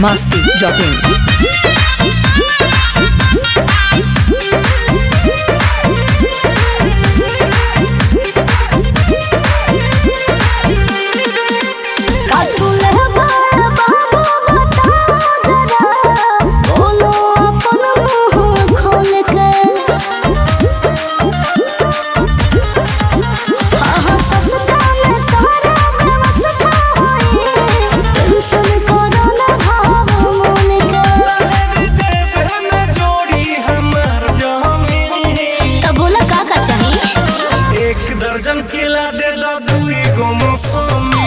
biharmasti.in दर्जन केला दे दा दुई गो मौसमी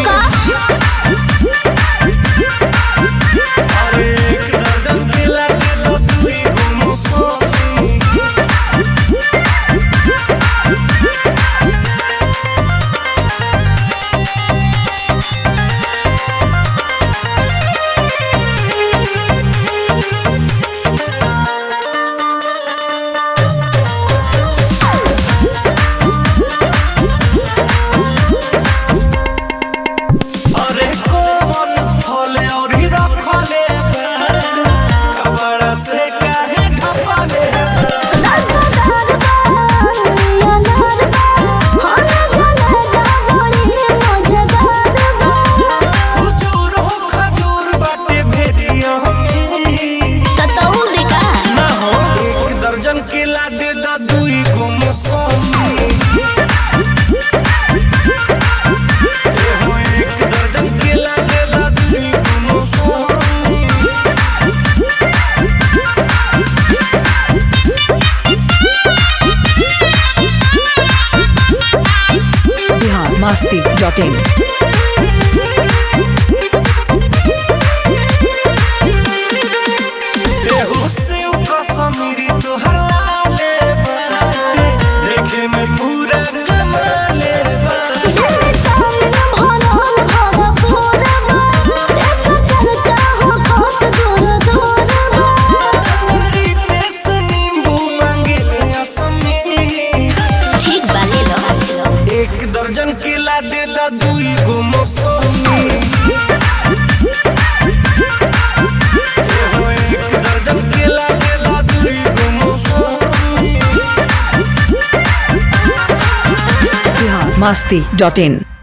अरे एक दर्जन केला दे दा दुई गो मौसमी केला दे दा दुई गो मौसमी एक दर्जन केला दे दा दुई गो मौसमी biharmasti.in समीरी तो हलाले बाटे देखे में पूरा कमाले एक दर्जन केला दे दा दुई गो मौसमी biharmasti.in